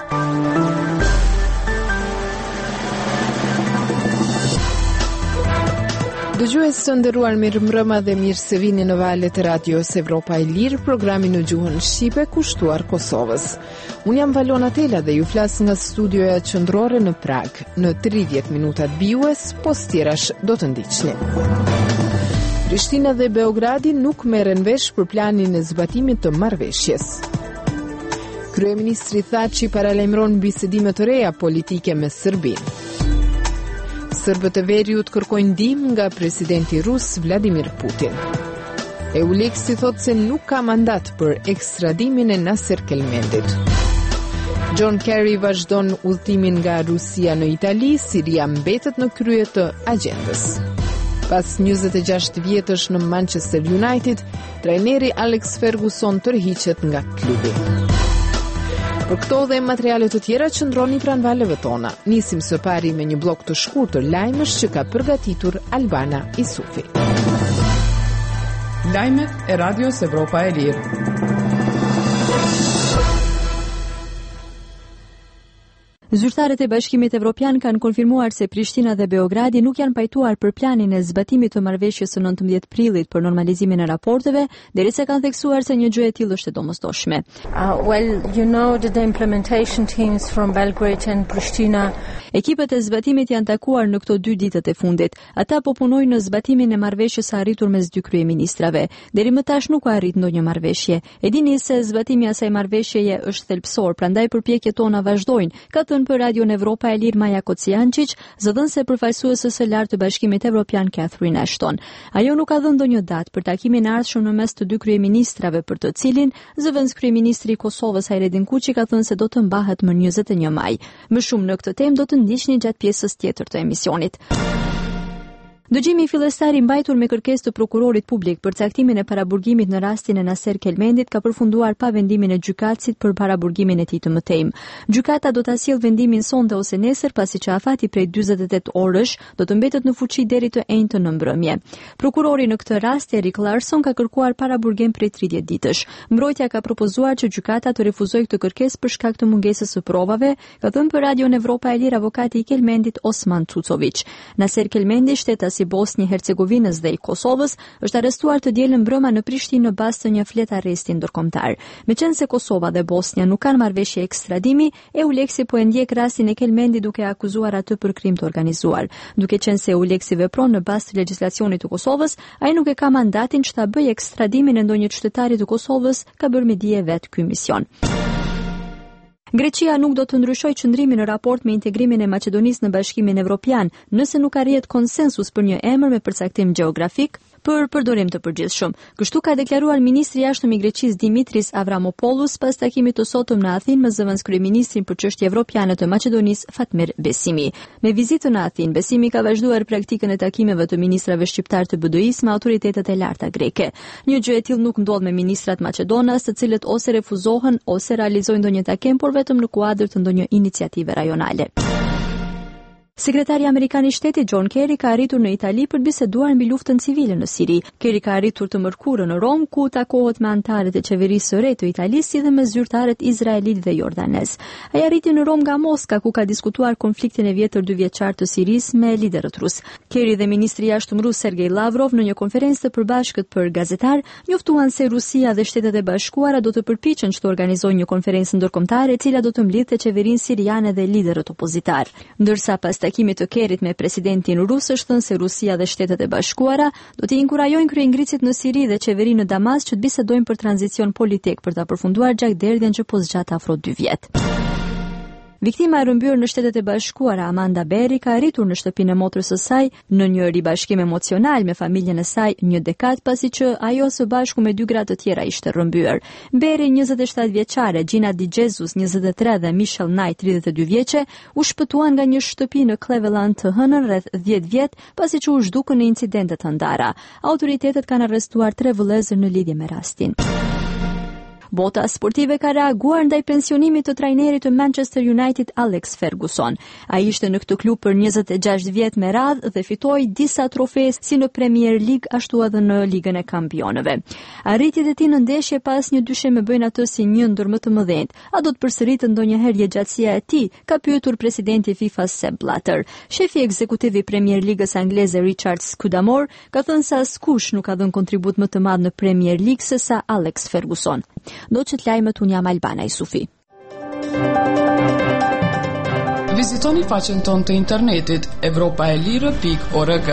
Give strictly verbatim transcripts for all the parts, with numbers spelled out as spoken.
Dëgjues të nderuar, mirëmbrëma dhe mirë se vini në valët e radios Evropa e Lirë, programi në gjuhën shqipe kushtuar Kosovës. Unë jam Valona Tela dhe ju flas nga studioja qendrore në Prag. Në tridhjetë minutat biues, postirash do të ndiqni. Prishtina dhe Beogradi nuk merren vesh për planin e zbatimit të marrëveshjes. Kryeministri Thaçi paralajmëron bisedime të reja politike me Serbinë. Serbët e Veriut kërkojnë ndihmë nga presidenti rus Vladimir Putin. Euleksi thot se nuk ka mandat për ekstradimin e Naser Kelmendit. John Kerry vazhdon udhëtimin nga Rusia në Itali, Siria mbetet në krye të agjendës. Pas njëzet e gjashtë vjetësh në Manchester United, trajneri Alex Ferguson tërhiqet nga klubi. Për këto dhe materialet të tjera qëndroni pranë valëve tona. Nisim së pari me një blok të shkurtër lajmesh që ka përgatitur Albana Isufi. Lajmet e Radios Evropa e Lirë. Zyrtarët e Bashkimit Evropian kanë konfirmuar se Prishtina dhe Beogradi nuk janë pajtuar për planin e zbatimit të marrëveshjes së nëntëmbëdhjetë prillit për normalizimin e raporteve, derisa kanë theksuar se një gjë e tillë është e domosdoshme. Uh, well, you know that the implementation teams from Belgrade and Pristina. Ekipet e zbatimit janë takuar në këto dy ditët e fundit. Ata po punojnë në zbatimin e marrëveshjes së arritur mes dy kryeministrave. Deri më tash nuk ka arrit ndonjë marrëveshje. E dini se zbatimi i asaj marrëveshjeje është thelbësor, prandaj përpjekjet tona vazhdojnë. Ka për Radio Evropa e Lirë Maja Kociančić, zëdhënëse përfaqësuese së lartë të Bashkimit Evropian Catherine Ashton. Ajo nuk ka dhënë ndonjë datë për takimin e ardhshëm në mes të dy kryeministrave, për të cilin zëvendës kryeministri i Kosovës Hajredin Kuçi ka thënë se do të mbahet më njëzet e një maj. Më shumë në këtë temë do të ndiqni gjatë pjesës tjetër të emisionit. Dëgjimi fillestar i mbajtur me kërkesë të prokurorit publik për caktimin e paraburgimit në rastin e Naser Kelmendit ka përfunduar pa vendimin e gjykatësit për paraburgimin e tij të mëtejm. Gjykata do ta sjellë vendimin sonte ose nesër, pasi që afati prej dyzet e tetë orësh do të mbetet në fuqi deri të enjtën në mbrëmje. Prokurori në këtë rast, Erik Larsson, ka kërkuar paraburgim prej tridhjetë ditësh. Mbrojtja ka propozuar që gjykata të refuzojë këtë kërkesë për shkak të mungesës së provave, ka thënë për Radio Evropa e Lirë avokati i Kelmendit Osman Cucović. Naser Kelmendi, shtetas si Bosni Hercegovinës dhe i Kosovës, është arrestuar të dielën mbrëma në Prishtinë në bazë të një flet arresti ndërkombëtar. Meqense Kosova dhe Bosnia nuk kanë marrëveshje ekstradimi, Euleksi po e ndjek rastin e Kelmendit duke akuzuar atë për krim të organizuar. Duke qenë se Euleksi vepron në bazë të legjislacionit të Kosovës, ai nuk e ka mandatin që ta bëjë ekstradimin e ndonjë qytetari të Kosovës, ka bërë me dije vet ky mision. Greqia nuk do të ndryshojë qëndrimin në raport me integrimin e Maqedonisë në Bashkimin Evropian, nëse nuk arrihet konsensus për një emër me përcaktim gjeografik për përdorim të përgjithshëm. Kështu ka deklaruar ministri i jashtëm i Greqisë Dimitris Avramopoulos pas takimit të sotëm në Athinë me zëvendës kryeministrin për çështje evropiane të Maqedonisë Fatmir Besimi. Me vizitën në Athinë, Besimi ka vazhduar praktikën e takimeve të ministrave shqiptar të B D I-s me autoritetet e larta greke. Një gjë e tillë nuk ndodh me ministrat maqedonas, të cilët ose refuzohen ose realizojnë ndonjë takim, por vetëm në kuadër të ndonjë iniciative rajonale. Sekretari Amerikan i Shtetit John Kerry ka arritur në Itali për të biseduar mbi luftën civile në Siri. Kerry ka arritur të mërkurën në Rom, ku takohet me anëtarët e qeverisë së re të Italisë si dhe me zyrtarët izraelit dhe jordanez. Ai arriti në Rom nga Moska, ku ka diskutuar konfliktin e vjetër dy vjeçar të Sirisë me liderët rus. Kerry dhe ministri i jashtëm rus Sergej Lavrov në një konferencë të përbashkët për gazetar njoftuan se Rusia dhe Shtetet e Bashkuara do të përpiqen që të organizojnë një konferencë ndërkombëtare e cila do të mblidhte qeverinë siriane dhe liderët opozitar. Ndërsa pas takimit të Kerrit me presidentin rus është thënë se Rusia dhe Shtetet e Bashkuara do të inkurajojnë kryeingritësit në Siri dhe qeverinë në Damas që të bisedojnë për tranzicion politik për ta përfunduar gjakderdhjen që po zgjat afro dy vjet. Viktima e rrëmbyer në Shtetet e Bashkuara, Amanda Berry, ka arritur në shtëpinë e motrës së saj në një ribashkim emocional me familjen e saj një dekadë pasi që ajo së bashku me dy gra të tjera ishte rrëmbyer. Berry, njëzet e shtatë vjeçare, Gina Di Jesus, njëzet e tre dhe Michelle Knight, tridhjetë e dy vjeçe, u shpëtuan nga një shtëpi në Cleveland të hënën rreth dhjetë vjet pasi që u zhdukën në incidente të ndara. Autoritetet kanë arrestuar tre vëllezër në lidhje me rastin. Bota sportive ka reaguar ndaj pensionimit të trajnerit të Manchester United Alex Ferguson. Ai ishte në këtë klub për njëzet e gjashtë vjet me radhë dhe fitoi disa trofe si në Premier League ashtu edhe në Ligën e Kampionëve. Arritjet e tij në ndeshje pas një dyshim e bëjnë atë si një ndër më të mëdhenj. A do të përsëritet ndonjëherë jetëgjatësia e tij? Ka pyetur presidenti FIFA Sepp Blatter. Shefi ekzekutiv i Premier Ligës angleze Richard Scudamore ka thënë se askush nuk ka dhënë kontribut më të madh në Premier League se sa Alex Ferguson. Do që të lajmet, unë jam Albana Isufi. Vizitoni faqen tonë të internetit evropaelire pikë org.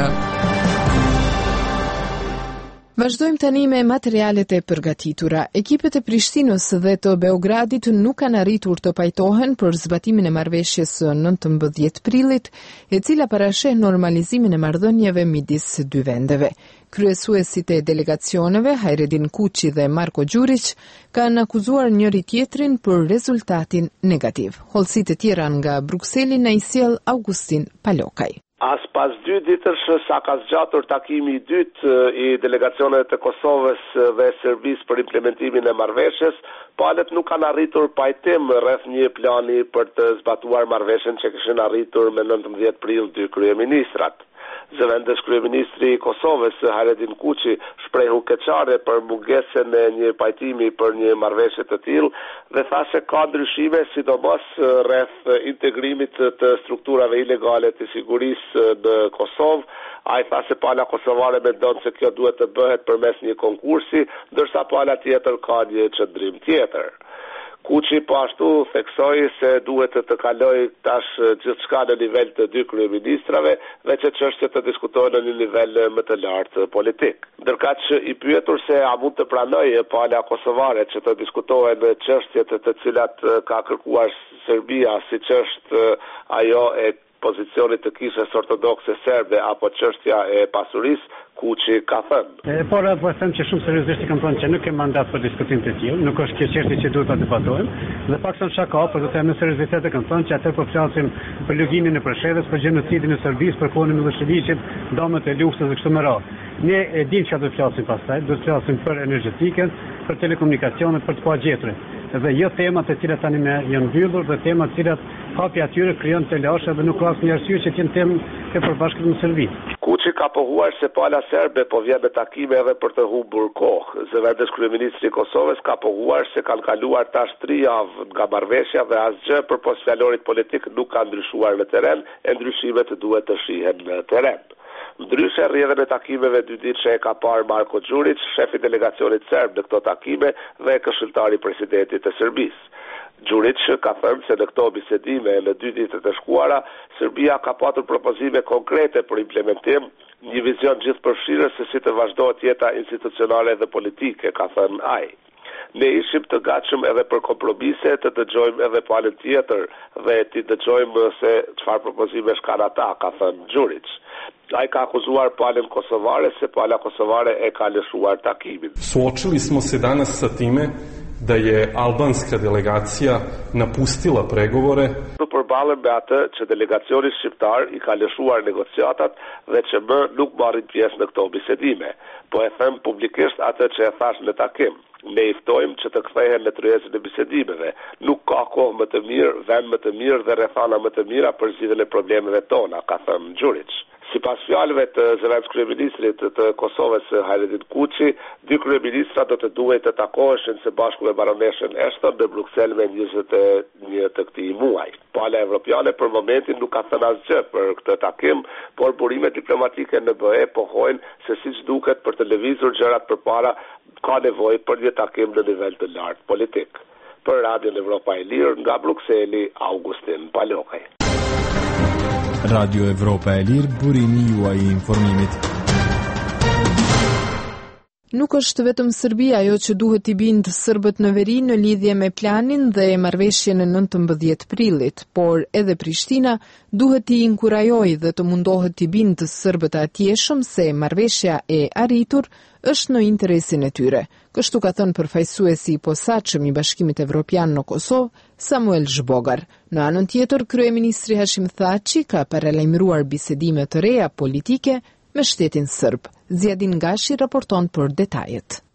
Vazhdojmë tani me materialet e përgatitura. Ekipet e Prishtinës dhe të Beogradit nuk kanë arritur të pajtohen për zbatimin e marrëveshjes së nëntëmbëdhjetë prillit, e cila parasheh normalizimin e marrëdhënieve midis dy vendeve. Kryesuesit e delegacioneve, Hajredin Kuçi dhe Marko Gjurić, kanë akuzuar njëri tjetrin për rezultatin negativ. Hollësitë e tjera nga Brukseli na i sjell Augustin Palokaj. As pas dy ditësh sa ka zgjatur takimi i dytë i delegacioneve të Kosovës dhe Serbisë për implementimin e marrëveshjes, palët nuk kanë arritur pajtim rreth një plani për të zbatuar marrëveshjen që kishin arritur me nëntëmbëdhjetë prill dy kryeministrat. Zëvendës kryeministri i Kosovës, Hajredin Kuçi, shprehu keqare për mungesën e një pajtimi për një marrëveshje të tillë dhe tha se ka ndryshime, sidomos rreth integrimit të strukturave ilegale të sigurisë në Kosovë. Ai tha se pala kosovare mendon se kjo duhet të bëhet përmes një konkursi, ndërsa pala tjetër ka një qëndrim tjetër. Kuçi po ashtu theksoi se duhet të kaloj tash gjithçka në nivel të dy kryeministrave dhe që çështjet të diskutohen në një nivel më të lartë politik. Ndërkaq i pyetur se a mund të pranojë pala kosovare që të diskutohen çështjet të cilat ka kërkuar Serbia, siç është ajo e pozicionit të kishës ortodokse serbe apo çështja e pasurisë, Kuçi ka thënë. Por apo them që shumë seriozisht i kam thënë që nuk kem mandat për diskutim të tillë, nuk është kjo çështje që duhet ta debatojmë, dhe paktën shaka, por do të them me seriozitet e kam thënë që atë po flasim për lugimin e Preshevës, për gjenocidin e Serbisë, për kohën e Miloševićit, domët e luksës dhe kështu me radhë. Ne e dim çfarë do të flasim pastaj, do të flasim për energjetikën, për telekomunikacionet, për të pagjetrin. Dhe jo temat e cilat tani më janë mbyllur, dhe temat të cilat hapi atyre krijon të lashe dhe nuk ka asnjë arsye që të jenë temë e përbashkët në Serbi. Kuçi ka pohuar se pala serbe po vjen me takime edhe për të humbur kohë. Zëvendës kryeministri i Kosovës ka pohuar se kanë kaluar tash tre javë nga marrëveshja dhe asgjë përpos fjalorit politik nuk ka ndryshuar në terren, e ndryshimet duhet të shihen në terren. Ndryshe rrjedhën e takimeve dy ditë që e ka parë Marko Gjurić, shefi delegacionit serb në këto takime dhe këshilltari i presidentit të Serbisë. Gjurić ka thënë se në këto bisedime në dy ditët e shkuara, Serbia ka patur propozime konkrete për implementim, një vizion gjithëpërfshirës se si të vazhdohet jeta institucionale dhe politike, ka thënë ai. Ne ishim të gatshëm edhe për kompromise, të dëgjojmë edhe palën tjetër dhe të dëgjojmë se çfarë propozime kanë ata, ka thënë Gjurić. Ai ka akuzuar palën kosovare se pala kosovare e ka lëshuar takimin. Suočili smo se danas sa time da je albanska delegacija napustila pregovore. Të përballen me atë që delegacioni shqiptar i ka lëshuar negociatat dhe që më nuk marrin pjesë në këto bisedime. Po e them publikisht atë që e thash në takim. Ne i ftojmë që të kthehen në tryezën e bisedimeve. Nuk ka kohë më të mirë, vend më të mirë dhe rrethana më të mira për zgjidhjen e problemeve tona, ka thënë Gjurić. Sipas fjalëve të zëvendës kryeministrit të Kosovës Hajredin Kuçi, dy kryeministra do të duhet të takoheshin së bashku me baroneshën Ashton në Bruksel me njëzet e një të këtij muaji. Pala evropiane për momentin nuk ka thënë asgjë për këtë takim, por burimet diplomatike në B E pohojnë se siç duket për të lëvizur gjërat përpara ka nevojë për një takim në nivel të lartë politik. Për Radion Evropa e Lirë nga Brukseli, Augustin Palokaj. Radio Evropa e Lirë, burimi juaj i informimit. Nuk është vetëm Serbia ajo që duhet t'i bindë serbët në veri në lidhje me planin dhe marrëveshjen e nëntëmbëdhjetë prillit, por edhe Prishtina duhet t'i inkurajojë dhe të mundohet t'i bindë serbët atjeshëm se marrëveshja e arritur është në interesin e tyre. Kështu ka thënë përfaqësuesi i posaçëm i Bashkimit Evropian në Kosovë, Samuel Zhbogar. Në anën tjetër, kryeministri Hashim Thaçi ka paralajmëruar bisedime të reja politike me shtetin serb. Zjadin Gashi raporton për detajet.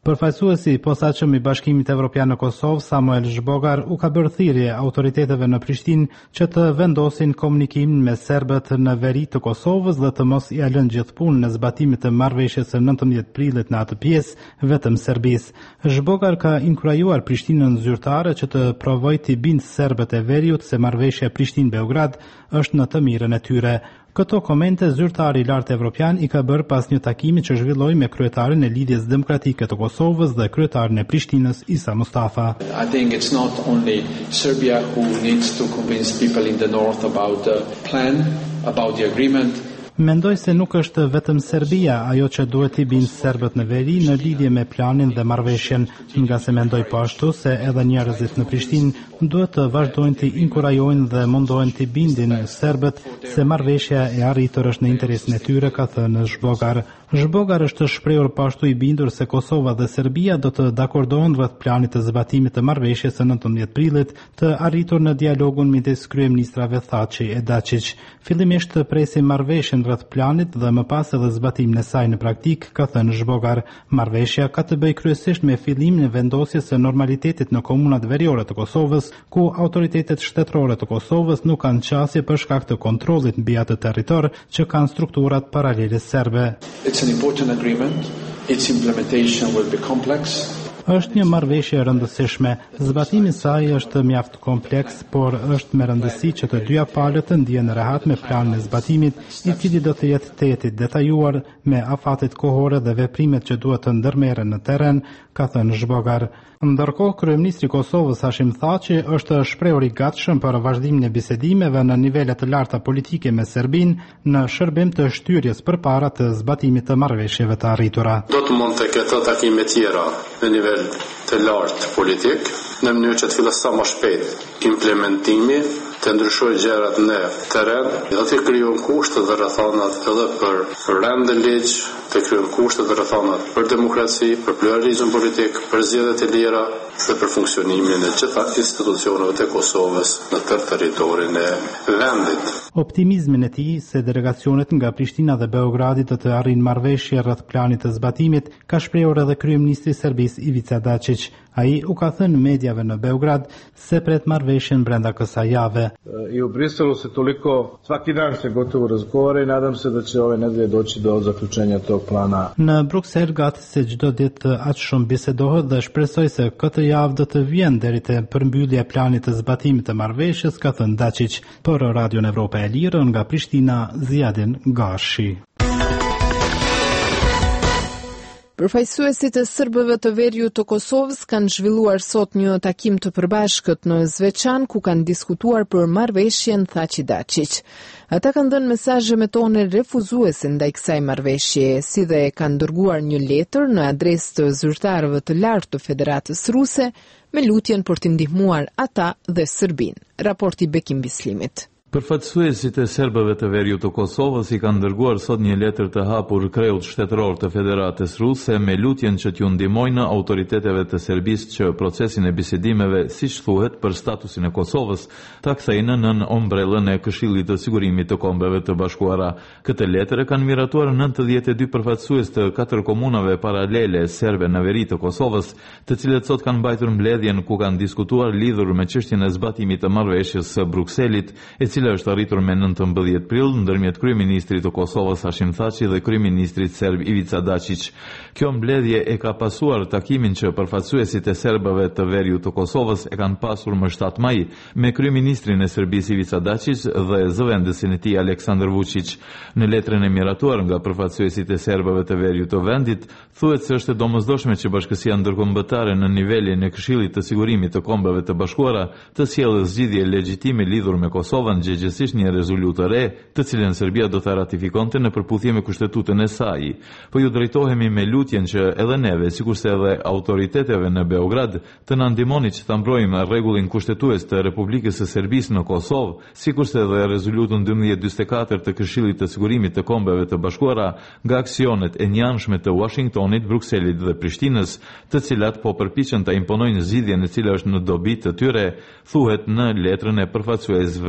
Përfaqësuesi i posaçëm i Bashkimit Evropian në Kosovë, Samuel Zhbogar, u ka bërë thirrje autoriteteve në Prishtinë që të vendosin komunikimin me serbët në veri të Kosovës dhe të mos ia lënë gjithë punën në zbatimin të marrëveshjes së nëntëmbëdhjetë prillit në atë pjesë vetëm Serbisë. Zhbogar ka inkurajuar Prishtinën zyrtare që të provojë të bindë serbët e veriut se marrëveshja Prishtinë-Beograd është në të mirën e tyre. Këto komente zyrtari i lartë evropian i ka bërë pas një takimi që zhvilloi me kryetarin e Lidhjes Demokratike të Kosovës dhe kryetarin e Prishtinës Isa Mustafa. I think it's not only Serbia who needs to convince people in the north about the plan, about the agreement. Mendoj se nuk është vetëm Serbia ajo që duhet t'i bindë serbët në veri në lidhje me planin dhe marrëveshjen, nga se mendoj po ashtu se edhe njerëzit në Prishtinë duhet të vazhdojnë t'i inkurajojnë dhe mundohen t'i bindin serbët se marrëveshja e arritur është në interesin e tyre, ka thënë Zhbogar. Zhbogar është shprehur po ashtu i bindur se Kosova dhe Serbia do të dakordohen rreth planit të zbatimit të marrëveshjes së nëntëmbëdhjetë prillit të arritur në dialogun midis kryeministrave Thaçi e Dačić. Fillimisht të presim marrëveshjen rreth planit dhe më pas edhe zbatimin e saj në praktik, ka thënë Zhbogar. Marrëveshja ka të bëjë kryesisht me fillimin e vendosjes së normalitetit në komunat veriore të Kosovës, ku autoritetet shtetërore të Kosovës nuk kanë qasje për shkak të kontrollit mbi atë territor që kanë strukturat paralele serbe. It's an important agreement. Its implementation will be complex. Është një marrëveshje e rëndësishme. Zbatimi i saj është mjaft kompleks, por është me rëndësi që të dyja palët të ndihen rehat me planin e zbatimit, i cili do të jetë tetë detajuar me afatet kohore dhe veprimet që duhet të ndërmerren në terren, ka thënë Zhbogar. Ndërkohë, kryeministri i Kosovës Hashim Thaçi është shprehur i gatshëm për vazhdimin e bisedimeve në nivele të larta politike me Serbinë në shërbim të shtyrjes përpara të zbatimit të marrëveshjeve të arritura. Do të mund të ketë takime tjera në nivel të lartë politik, në mënyrë që të fillojë sa më shpejt implementimi, të ndryshojë gjërat në terren, dhe të krijohen kushte dhe rrethonat edhe për rend e ligj, të krijohen kushte dhe rrethonat për demokraci, për pluralizëm politik, për zgjedhjet e lira dhe për funksionimin e gjitha institucioneve të Kosovës në tërë territorin e vendit. Optimizmin e tij se delegacionet nga Prishtina dhe Beogradi do të arrijnë marrëveshje rreth planit të zbatimit ka shprehur edhe kryeministri i Serbisë Ivica Dačić. Ai u ka thënë medjave në Beograd se pret marrëveshjen brenda kësaj jave. I u Briselu se toliko svaki dan se gotovo razgovara i nadam se da će ove nedelje doći do zaključenja tog plana. Në Bruksel gati se çdo ditë aq shumë bisedohet dhe shpresoj se këtë javë do të vjen deri te përmbyllja e planit të zbatimit të marrëveshjes, ka thënë Dačić. Për Radion Evropa e Lirë nga Prishtina, Ziadin Gashi. Përfaqësuesit e serbëve të veriut të Kosovës kanë zhvilluar sot një takim të përbashkët në Zveçan ku kanë diskutuar për marrëveshjen Thaçi-Dačić. Ata kanë dhënë mesazhe me tone refuzuese ndaj kësaj marrëveshje, si dhe kanë dërguar një letër në adresë të zyrtarëve të lartë të Federatës Ruse me lutjen për t'i ndihmuar ata dhe Serbinë. Raporti Bekim Bislimit. Përfaqësuesit e serbëve të veriut të Kosovës i kanë dërguar sot një letër të hapur kreut shtetëror të Federatës Ruse me lutjen që t'ju ndihmojnë autoriteteve të Serbisë që procesin e bisedimeve, siç thuhet, për statusin e Kosovës, ta kthejnë nën ombrellën e Këshillit të Sigurimit të Kombeve të Bashkuara. Këtë letër e kanë miratuar nëntëdhjetë e dy përfaqësues të katër komunave paralele serbe në veri të Kosovës, të cilët sot kanë mbajtur mbledhjen ku kanë diskutuar lidhur me çështjen e zbatimit të marrëveshjes së Brukselit, e cila është arritur me nëntëmbëdhjetë prill ndërmjet kryeministrit të Kosovës Hashim Thaçi dhe kryeministrit serb Ivica Dačić. Kjo mbledhje e ka pasuar takimin që përfaqësuesit e serbëve të veriut të Kosovës e kanë pasur më shtatë maj me kryeministrin e Serbisë Ivica Dačić dhe zëvendësin e tij Aleksandar Vučić. Në letrën e miratuar nga përfaqësuesit e serbëve të veriut të vendit, thuhet se është e domosdoshme që bashkësia ndërkombëtare në nivelin e Këshillit të Sigurimit të Kombeve të Bashkuara të sjellë zgjidhje legjitime lidhur me Kosovën, gjëgjësisht një rezolutë re, të cilën Serbia do ta ratifikonte në përputhje me kushtetutën e saj. Po ju drejtohemi me lutjen që edhe neve, sikurse edhe autoriteteve në Beograd, të na ndihmoni që ta mbrojmë rregullin kushtetues të Republikës së Serbisë në Kosovë, sikurse edhe rezolutën dymbëdhjetë dymbëdhjetë e katër të Këshillit të Sigurimit të Kombeve të Bashkuara nga aksionet e njanshme të Washingtonit, Brukselit dhe Prishtinës, të cilat po përpiqen ta imponojnë zgjidhjen e cila është në dobi të tyre, thuhet në letrën e përfaqësuesve serb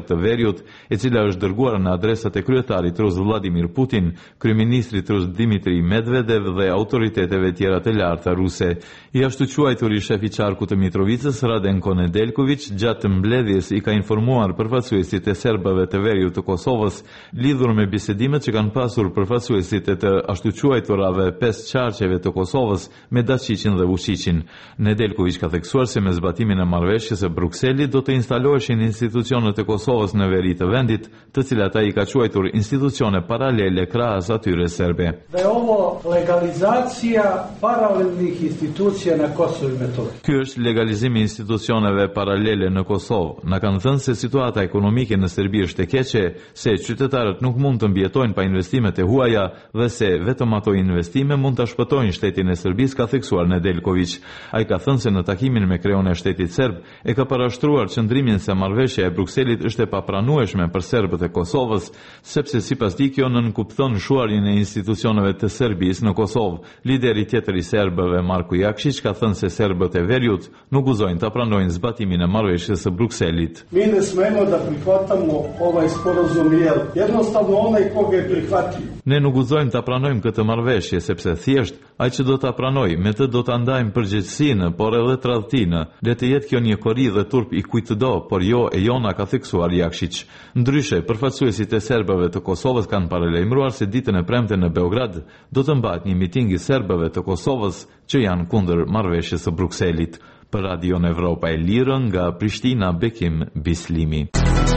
të Veriut, e cila është dërguar në adresat e kryetarit rus Vladimir Putin, kryeministrit rus Dmitri Medvedev dhe autoriteteve tjera të larta ruse. I ashtu quajturi shef i qarkut të Mitrovicës, Radenko Nedeljković, gjatë mbledhjes i ka informuar përfaqësuesit e serbëve të Veriut të Kosovës lidhur me bisedimet që kanë pasur përfaqësuesit e të ashtu quajturave pesë qarqeve të Kosovës me Daqiqin dhe Vučićin. Nedeljković ka theksuar se me zbatimin e marrëveshjes së Brukselit do të instaloheshin institucionet e Kosovës në veri të vendit, të cilat ai ka quajtur institucione paralele krahas atyre serbe. Da je ovo legalizacija paralelnih institucija na Kosovu i Metohiji. Ky është legalizimi i institucioneve paralele në Kosovë. Na kanë thënë se situata ekonomike në Serbi është e keqe, se qytetarët nuk mund të mbijetojnë pa investimet e huaja dhe se vetëm ato investime mund ta shpëtojnë shtetin e Serbisë, ka theksuar Nedeljković. Ai ka thënë se në takimin me kreun e shtetit serb e ka parashtruar qëndrimin se marrëveshja e Brukselit është e papranueshme për serbët e Kosovës, sepse sipas tij kjo nënkupton shuarjen e institucioneve të Serbisë në Kosovë. Lideri tjetër i serbëve, Marko Jakšić, ka thënë se serbët e Veriut nuk guzojnë ta pranojnë zbatimin e marrëveshjes së Brukselit. Mi ne smemo da prihvatamo ovaj sporazum jer jednostavno onaj koga je prihvatio. Ne nuk guzojmë ta pranojmë këtë marrëveshje sepse thjesht ai që do ta pranoj, me të do ta ndajmë përgjegjësinë, por edhe tradhtinë. Le të jetë kjo një kori dhe turp i kujt të do, por jo e jona, ka theksuar Jakšić. Ndryshe, përfaqësuesit e serbëve të Kosovës kanë paralajmëruar se ditën e premte në Beograd do të mbahet një miting i serbëve të Kosovës që janë kundër marrëveshjes së Brukselit. Për Radion Evropa e Lirë nga Prishtina, Bekim Bislimi.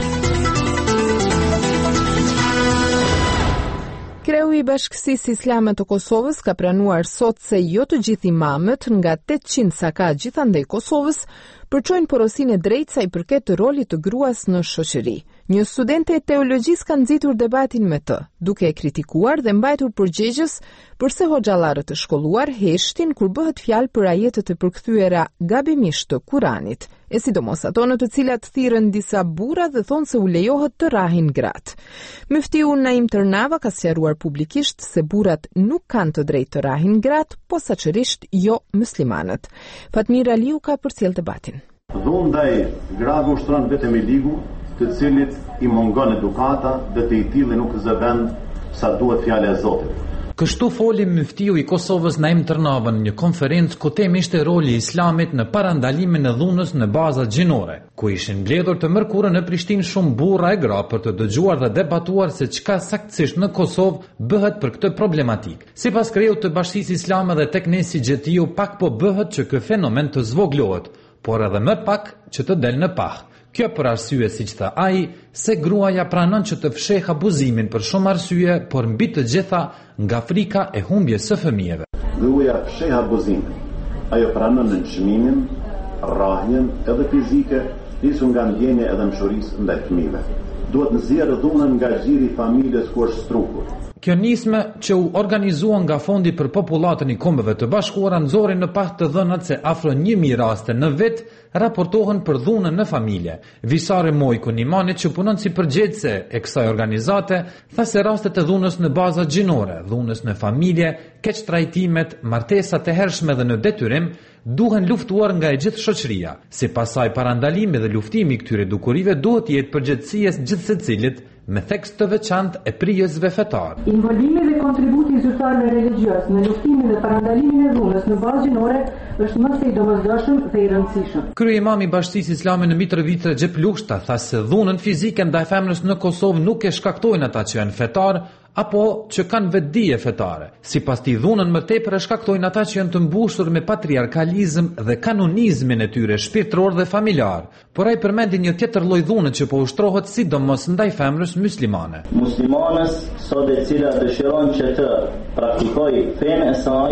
Kreu i Bashkësisë Islame të Kosovës ka pranuar sot se jo të gjithë imamët nga tetëqind sa ka gjithandej Kosovës përçojnë porosinë e drejtë sa i përket të rolit të gruas në shoqëri. Një studente e teologjisë ka nxitur debatin me të, duke e kritikuar dhe mbajtur përgjegjës përse hoxhallarët të shkolluar heshtin kur bëhet fjalë për ajete të përkthyera gabimisht të Kuranit, e sidomos ato në të cilat thirrën disa burra dhe thonë se u lejohet të rahin gratë. Muftiu Naim Tërnava ka sqaruar publikisht se burrat nuk kanë të drejtë të rahin gratë, posaçërisht jo muslimanët. Fatmir Aliu ka përcjell debatin. Dhunë ndaj grave ushtron vetëm i ligu, të cilit i mungon edukata dhe të i tillë nuk zëvend sa duhet fjala e Zotit. Kështu foli muftiu i Kosovës Naim Tërnava në një konferencë ku tema ishte roli i Islamit në parandalimin e dhunës në baza gjinore, ku ishin mbledhur të mërkurë në Prishtinë shumë burra e gra për të dëgjuar dhe debatuar se çka saktësisht në Kosovë bëhet për këtë problematik. Sipas kreut të Bashkisë Islame dhe tek ne si Gjetiu, pak po bëhet që ky fenomen të zvoglohet, por edhe më pak që të del në pah. Kjo për arsye, siç tha ai, se gruaja pranon që të fsheh abuzimin për shumë arsye, por mbi të gjitha nga frika e humbjes së fëmijëve. Gruaja fsheh abuzimin. Ajo pranon nënçmimin, rrahjen edhe fizike, nisur nga ndjenja edhe mshurisë ndaj fëmijëve. Duhet nxjerrë dhunën nga gjiri i familjes ku është strukur. Kjo nisme që u organizua nga Fondi për Popullatën i Kombeve të Bashkuara nxori në pah të dhënat se afro një mijë raste në vit raportohen për dhunën në familje. Visare Mojku, Nimani, që punon si përgjegjëse e kësaj organizate, tha se rastet e dhunës në baza gjinore, dhunës në familje, keq trajtimet, martesat e hershme dhe në detyrim duhen luftuar nga e gjithë shoqëria. Sipas saj, parandalimi dhe luftimi i këtyre dukurive duhet jetë përgjegjësia e gjithë secilit, me theks të veçantë e prijësve fetar. Involvimi dhe kontributi i zyrtarëve religjioz në luftimin dhe parandalimin e dhunës në bazë gjinore është më së i domosdoshëm dhe i rëndësishëm. Kryeimam i Bashkisë Islame në Mitrovica, Xhep Lushta, tha se dhunën fizike ndaj femrës në Kosovë nuk e shkaktojnë ata që janë fetar, apo që kanë vetdije fetare. Sipas tij, dhunën më tepër e shkaktojnë ata që janë të mbushur me patriarkalizëm dhe kanonizmin e tyre shpirtëror dhe familjar. Por ai përmendi një tjetër lloj dhune që po ushtrohet sidomos ndaj femrës muslimane. Muslimanës sot e cila dëshiron që të praktikojë fenë e saj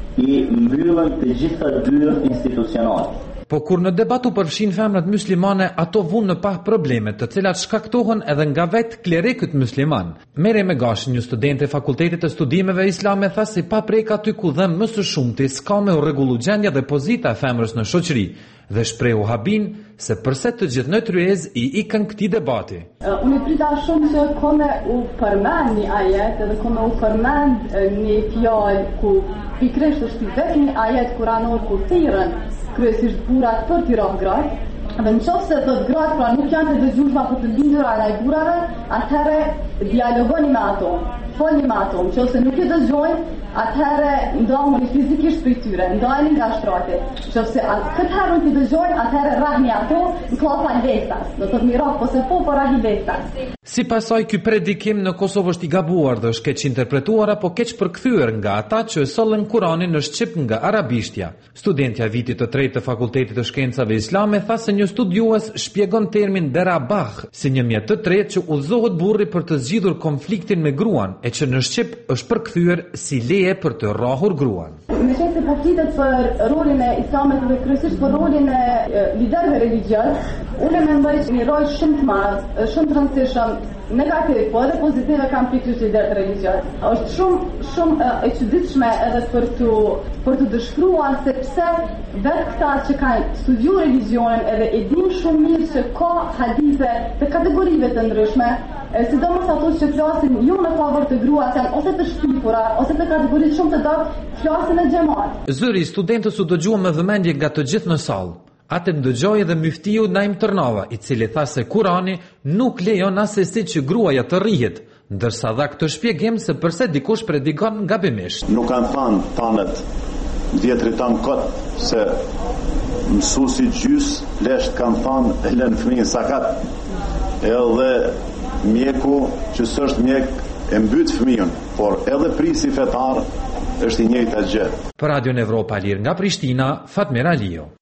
i mbyllën të gjitha dyert institucionale. Po kur në debatu përfshin femrat muslimane, ato vunë në pah problemet, të cilat shkaktohen edhe nga vetë klerikët musliman. Mere me gash, një studente e Fakultetit të Studimeve Islame, tha se pa prek aty ku dhem më së shumti s'ka me u rregullu gjendja dhe pozita e femrës në shoqëri, dhe shprehu habin se përse të gjithë në tryez i ikën këtij debati. Uh, unë prita shumë që kome u përmend një ajet edhe kome u përmend një fjalë ku pikërisht është vetë një ajet kuranor ku thirrën kryesisht burrat për t'i rrahë gratë, Dhe në qoftë se thot gratë pra nuk janë të dëgjueshme apo të lindura ndaj burrave, atëherë dialogoni me ato, folni me ato. Në qoftë se nuk e dëgjojnë, atëherë ndahuni fizikisht prej tyre, ndalni nga shtrati. Në qoftë se këtë herë nuk i dëgjojnë, atëherë rahni ato në klapa lestas. Do thotë mirat ose po po rahi lestas. Si pasoj ky predikim në Kosovë është i gabuar dhe është keq interpretuar apo keq përkthyer nga ata që sollën Kur'anin në shqip nga arabishtja. Studentja e vitit të tretë të Fakultetit të Shkencave Islame tha se një studiues shpjegon termin derabah si një mjet të tretë që udhëzohet burri për të zgjidhur konfliktin me gruan, e që në shqip është përkthyer si leje për të rrahur gruan. Me qenë se po flitet për rolin e Islamit dhe kryesisht për rolin e liderëve religjioz, unë mendoj që një rol shumë të madh, shumë të rëndësishëm, negativ, po edhe pozitive kanë pikërisht liderët religjioz. Është shumë shumë e çuditshme edhe për të për të dëshpëruar se pse vetë këta që kanë studiuar religionin edhe e dinë shumë mirë se ka hadithe të kategorive të ndryshme, sidomos ato që flasin jo në favor të gruas janë ose të shpifura ose të kategori shumë të dobët, flasin në xhamat. Zëri studentës u dëgjua me vëmendje nga të gjithë në sallë. Atë ndëgjoi edhe muftiu Naim Tërnava, i cili tha se Kurani nuk lejon asesi që gruaja të rrihet, ndërsa dha këtë shpjegim se pse dikush predikon gabimisht. Nuk kanë thënë tanët vjetrit tan kot se mësuesi gjys lesht kanë thënë e lën fëmijën sakat. Edhe mjeku që s'është mjek e mbyt fëmijën, por edhe prisi fetar është i njëjta gjë. Për Radion Evropa Lir nga Prishtina, Fatmir Alio.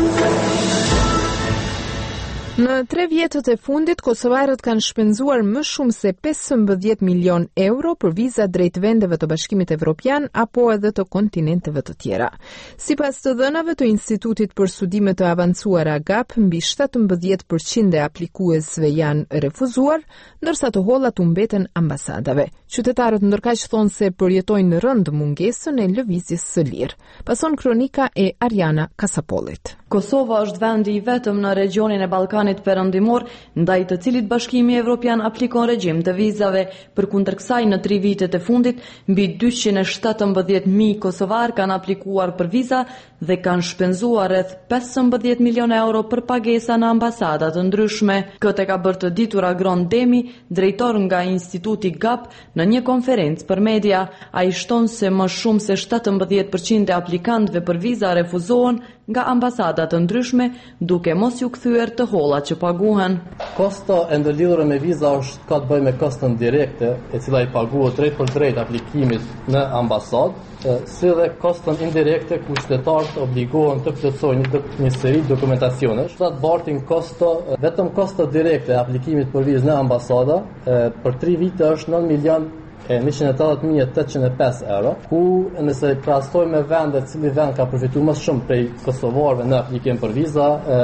Në tre vjetët e fundit, kosovarët kanë shpenzuar më shumë se pesëmbëdhjetë milion euro për viza drejt vendeve të Bashkimit Evropian apo edhe të kontinenteve të tjera. Sipas të dhënave të Institutit për Studime të Avancuara G A P, mbi shtatëmbëdhjetë përqind e aplikuesve janë refuzuar, ndërsa të hollat u mbeten ambasadave. Qytetarët ndërkaq thonë se përjetojnë rënd mungesën e lëvizjes së lirë. Pason kronika e Ariana Kasapollit. Kosova është vendi i vetëm në regionin e Ballkanit Perëndimor ndaj të cilit Bashkimi Evropian aplikon regjim të vizave. Përkundër kësaj, në tri vitet e fundit, mbi dyqind e shtatëmbëdhjetë mijë kosovar kanë aplikuar për viza dhe kanë shpenzuar rreth pesëmbëdhjetë milion euro për pagesa në ambasada të ndryshme. Këtë ka bërë të ditur Agron Demi, drejtor nga Instituti G A P, në një konferencë për media. Ai shton se më shumë se shtatëmbëdhjetë përqind e aplikantëve për viza refuzohen nga ambasada të ndryshme, duke mos ju kthyer të hollat që paguhen. Kosto e ndërlidhur me viza është ka të bëjë me kostën direkte, e cila i paguhet drejt për drejt aplikimit në ambasadë, si dhe kostën indirekte ku qytetarët obligohen të plotësojnë një, një seri dokumentacionesh. Sa të bartin kosto, vetëm kosto direkte e aplikimit për vizë në ambasada, për tri vite është nëntë milion e njëqind e tetëdhjetë mijë e tetëqind e pesë euro, ku nëse krahasojmë me vendet cili vend ka përfituar më shumë prej kosovarëve në aplikim për viza, e,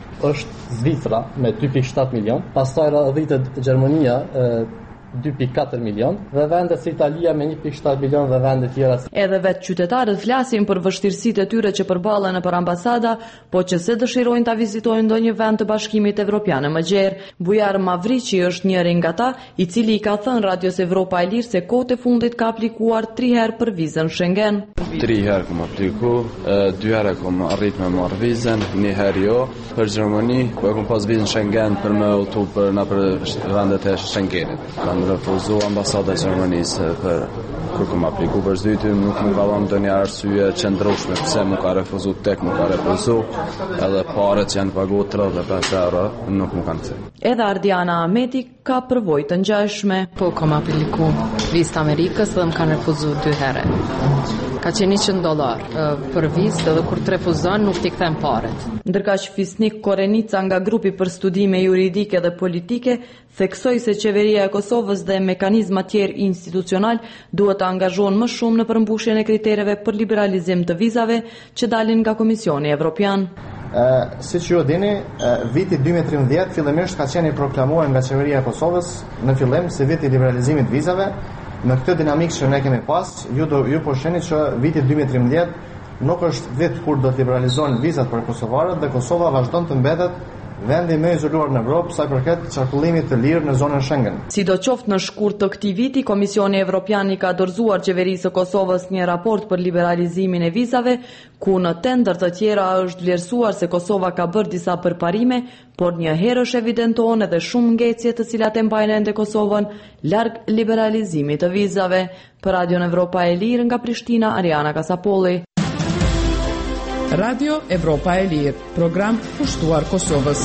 është Zvicra me dy pikë shtatë milion, pastaj rrjedhitet Gjermania e, dy pikë katër milion dhe vendet si Italia me një pikë shtatë milion dhe vendet tjera. Edhe vetë qytetarët flasin për vështirësitë e tyre që përballen nëpër ambasada, po që se dëshirojnë ta vizitojnë ndonjë vend të Bashkimit Evropian më gjerë. Bujar Mavriqi është njëri nga ata, i cili i ka thënë Radios Evropa e Lirë se kohët e fundit ka aplikuar tri herë për vizën Schengen. Tri herë kam apliku, dy herë kam arrit me marr vizën, një herë jo. Për Gjermani, po e kam pas vizën Schengen për me udhëtu për na për vendet e Schengenit. Kam refuzu ambasada e Gjermanisë për kur kam apliku për zytim, nuk më ka dhënë ndonjë arsye qëndrueshme pse më ka refuzu tek më ka refuzu, edhe paret që janë paguar tridhjetë e pesë euro nuk më kanë thënë. Edhe Ardiana Ahmeti ka përvojë të ngjashme. Po kam apliku vizë të Amerikës dhe më kanë refuzu dy herë. Ka qenë njëqind dollar për vizë edhe kur të refuzon nuk t'i kthen paret. Ndërkaq Fisnik Korenica nga grupi për studime juridike dhe politike theksoi se qeveria e Kosovës dhe mekanizma tjerë institucional duhet të angazhohen më shumë në përmbushjen e kritereve për liberalizim të vizave që dalin nga Komisioni Evropian. Uh, si që ju dini, uh, viti dy mijë e tridhjetë fillimisht ka qenë i proklamuar nga qeveria e Kosovës në fillim si viti i liberalizimit vizave. Në këtë dinamikë që ne kemi pas, ju, do, ju po sheni që viti dy mijë e tridhjetë nuk është vit kur do të liberalizohen vizat për kosovarët dhe Kosova vazhdon të mbetet vendi më i izoluar në Evropë sa i përket qarkullimit të lirë në zonën Schengen. Sidoqoftë në shkurt të këtij viti, Komisioni Evropian i ka dorëzuar qeverisë së Kosovës një raport për liberalizimin e vizave, ku në tendër të tjera është vlerësuar se Kosova ka bërë disa përparime, por një herë është evidentohen edhe shumë ngecje të cilat e mbajnë ende Kosovën larg liberalizimit të vizave. Për Radion Evropa e Lirë nga Prishtina, Ariana Kasapolli. Radio Evropa e Lirë, program pushtuar Kosovës.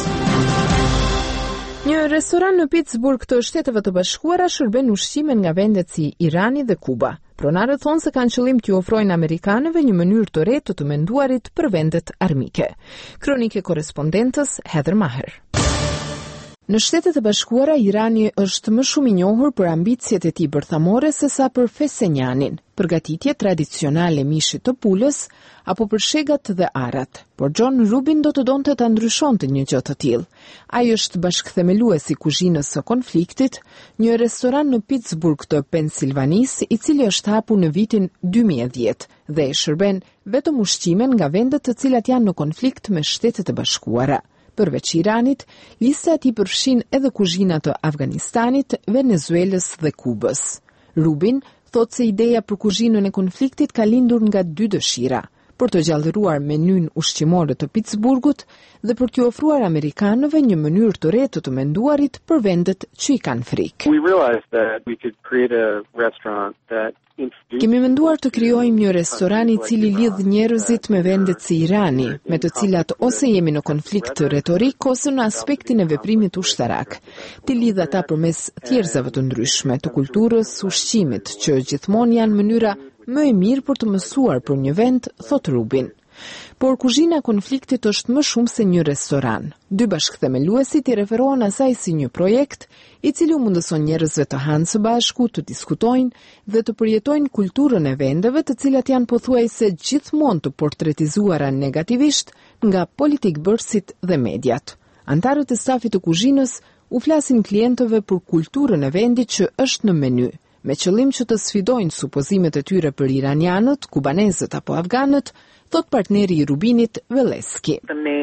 Një restoran në Pittsburgh të Shteteve të Bashkuara shërben ushqime nga vendet si Irani dhe Kuba. Pronarët thonë se kanë qëllim t'ju ofrojnë amerikanëve një mënyrë të re të të menduarit për vendet armike. Kronike korespondentës Heather Maher. Në Shtetet e Bashkuara, Irani është më shumë i njohur për ambicjet e tij bërthamore se sa për fesenjanin, përgatitje tradicionale mishit të pulës apo për shegat dhe arat. Por John Rubin do të donte ta ndryshonte një gjë të tillë. Ai është bashkëthemeluesi i kuzhinës së konfliktit, një restoran në Pittsburgh të Pensilvanisë, i cili është hapur në vitin dy mijë e dhjetë dhe e shërben vetëm ushqime nga vendet të cilat janë në konflikt me Shtetet e Bashkuara. Përveç Iranit, lista e tij përfshin edhe kuzhina të Afganistanit, Venezuelës dhe Kubës. Rubin thotë se ideja për kuzhinën e konfliktit ka lindur nga dy dëshira: për të gjallëruar menyn ushqimore të Pittsburghut dhe për t'u ofruar amerikanëve një mënyrë të re të të menduarit për vendet që i kanë frikë. We realized that we could create a restaurant that Kemi menduar të krijojmë një restoran i cili lidh njerëzit me vendet si Irani, me të cilat ose jemi në konflikt retorik ose në aspektin e veprimit ushtarak. Të lidh ata përmes thjerrzave të ndryshme, të kulturës, ushqimit, që gjithmonë janë mënyra më e mirë për të mësuar për një vend, thot Rubin. Por kuzhina e konfliktit është më shumë se një restoran. Dy bashkëthemeluesit i referohen asaj si një projekt i cili u mundëson njerëzve të hanë së bashku, të diskutojnë dhe të përjetojnë kulturën e vendeve të cilat janë pothuajse gjithmonë të portretizuara negativisht nga politikbërësit dhe mediat. Antarët e stafit të kuzhinës u flasin klientëve për kulturën e vendit që është në meny, me qëllim që të sfidojnë supozimet e tyre për iranianët, kubanezët apo afganët, thot partneri i Rubinit, Veleski.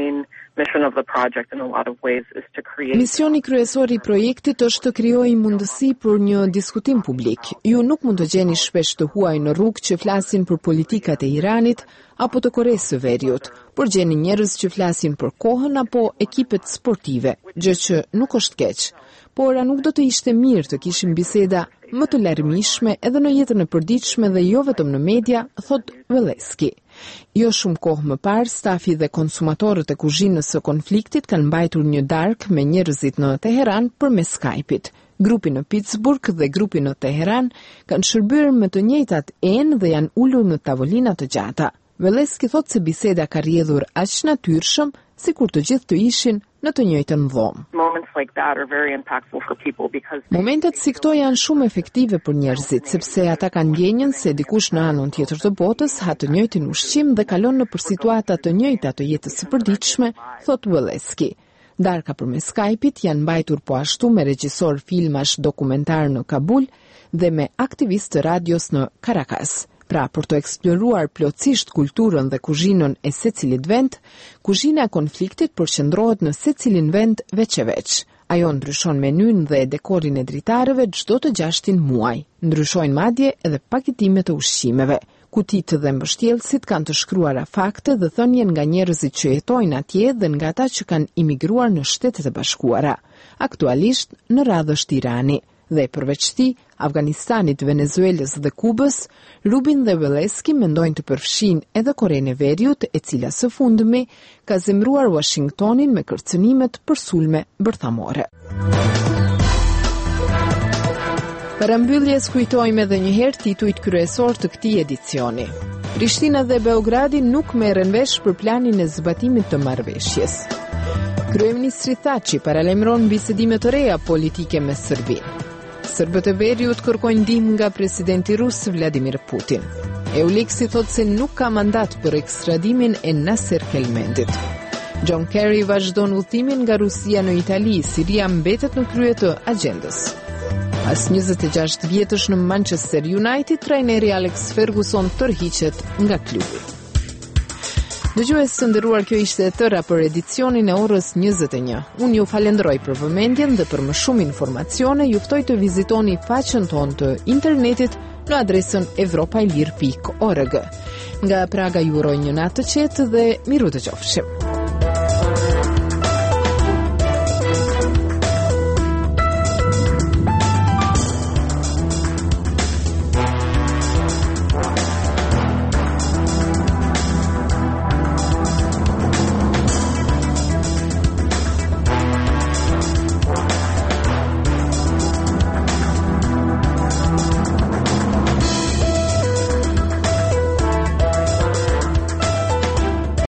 Misioni kryesor i projektit është të krijojë mundësi për një diskutim publik. Ju nuk mund të gjeni shpesh të huaj në rrugë që flasin për politikat e Iranit apo të Koresë së Veriut, por gjeni njerëz që flasin për kohën apo ekipet sportive, gjë që nuk është keq. Por a nuk do të ishte mirë të kishim biseda më të larmishme edhe në jetën e përditshme dhe jo vetëm në media, thot Veleski. Jo shumë kohë më parë, stafi dhe konsumatorët e kuzhinës së konfliktit kanë mbajtur një darkë me njerëzit në Teheran përmes Skype-it. Grupi në Pittsburgh dhe grupi në Teheran kanë shërbyer me të njëjtat enë dhe janë ulur në tavolina të gjata. Veleski thot se biseda ka rrjedhur aq natyrshëm sikur të gjithë të ishin në të njëjtën dhomë. Momentet si këto janë shumë efektive për njerëzit, sepse ata kanë ndjenjën se dikush në anën tjetër të botës ha të njëjtin ushqim dhe kalon në për situata të njëjta të jetës së përditshme, thot Veleski. Darka përmes Skype-it janë mbajtur po ashtu me regjisor filmash dokumentar në Kabul dhe me aktivist të radios në Caracas. Pra, për të eksploruar plotësisht kulturën dhe kuzhinën e secilit vend, kuzhina e konfliktit përqendrohet në secilin vend veç e veç. Ajo ndryshon menyn dhe dekorin e dritarëve çdo të gjashtin muaj. Ndryshojnë madje edhe paketimet e ushqimeve. Kutitë dhe mbështjellësit kanë të shkruara fakte dhe thënien nga njerëzit që jetojnë atje dhe nga ata që kanë imigruar në Shtetet e Bashkuara. Aktualisht në radhë është Irani. Dhe përveç tij, Afganistanit, Venezuelës dhe Kubës, Rubin dhe Veleski mendojnë të përfshin edhe Korenë e Veriut, e cila së fundmi ka zemruar Washingtonin me kërcënimet për sulme bërthamore. Për mbylljes kujtojmë edhe një herë titujt kryesor të këtij edicioni. Prishtina dhe Beogradi nuk merren vesh për planin e zbatimit të marrëveshjes. Kryeministri Thaçi paralajmëron bisedime të reja politike me Serbinë. Serbët e Veriut kërkojnë ndihmë nga presidenti rus Vladimir Putin. Euliksi thotë se nuk ka mandat për ekstradimin e Nasser Kelmendit. John Kerry vazhdon udhëtimin nga Rusia në Itali, Siria mbetet në krye të agjendës. Pas njëzet e gjashtë vjetësh në Manchester United, trajneri Alex Ferguson tërhiqet nga klubi. Dëgjues të nderuar, kjo ishte e tëra për edicionin e orës njëzet e një. Unë ju falenderoj për vëmendjen dhe për më shumë informacione, ju ftoj të vizitoni faqen tonë të internetit në adresën evropailir pikë org. Nga Praga ju uroj një natë të qetë dhe miru të qofshim.